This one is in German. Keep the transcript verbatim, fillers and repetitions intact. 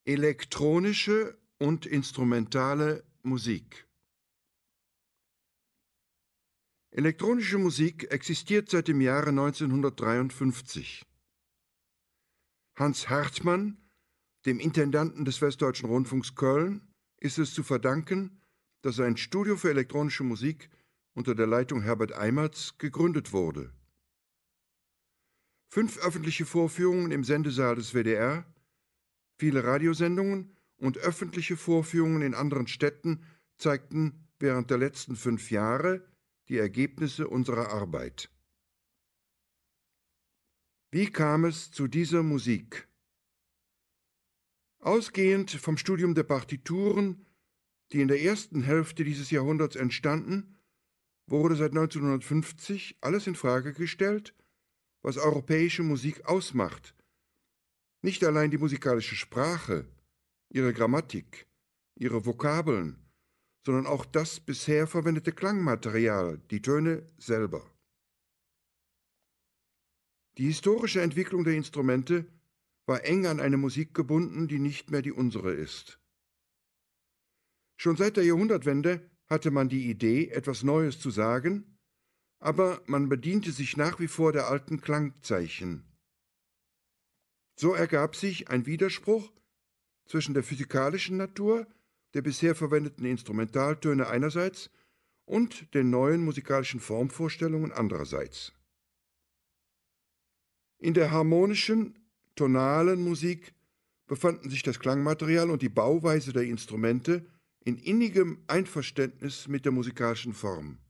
Elektronische und instrumentale Musik. Elektronische Musik existiert seit dem Jahre neunzehnhundertdreiundfünfzig. Hans Hartmann, dem Intendanten des Westdeutschen Rundfunks Köln, ist es zu verdanken, dass ein Studio für elektronische Musik unter der Leitung Herbert Eimerts gegründet wurde. Fünf öffentliche Vorführungen im Sendesaal des W D R, viele Radiosendungen und öffentliche Vorführungen in anderen Städten zeigten während der letzten fünf Jahre die Ergebnisse unserer Arbeit. Wie kam es zu dieser Musik? Ausgehend vom Studium der Partituren, die in der ersten Hälfte dieses Jahrhunderts entstanden, wurde seit neunzehnhundertfünfzig alles in Frage gestellt, was europäische Musik ausmacht. Nicht allein die musikalische Sprache, ihre Grammatik, ihre Vokabeln, sondern auch das bisher verwendete Klangmaterial, die Töne selber. Die historische Entwicklung der Instrumente war eng an eine Musik gebunden, die nicht mehr die unsere ist. Schon seit der Jahrhundertwende hatte man die Idee, etwas Neues zu sagen, aber man bediente sich nach wie vor der alten Klangzeichen. So ergab sich ein Widerspruch zwischen der physikalischen Natur der bisher verwendeten Instrumentaltöne einerseits und den neuen musikalischen Formvorstellungen andererseits. In der harmonischen, tonalen Musik befanden sich das Klangmaterial und die Bauweise der Instrumente in innigem Einverständnis mit der musikalischen Form.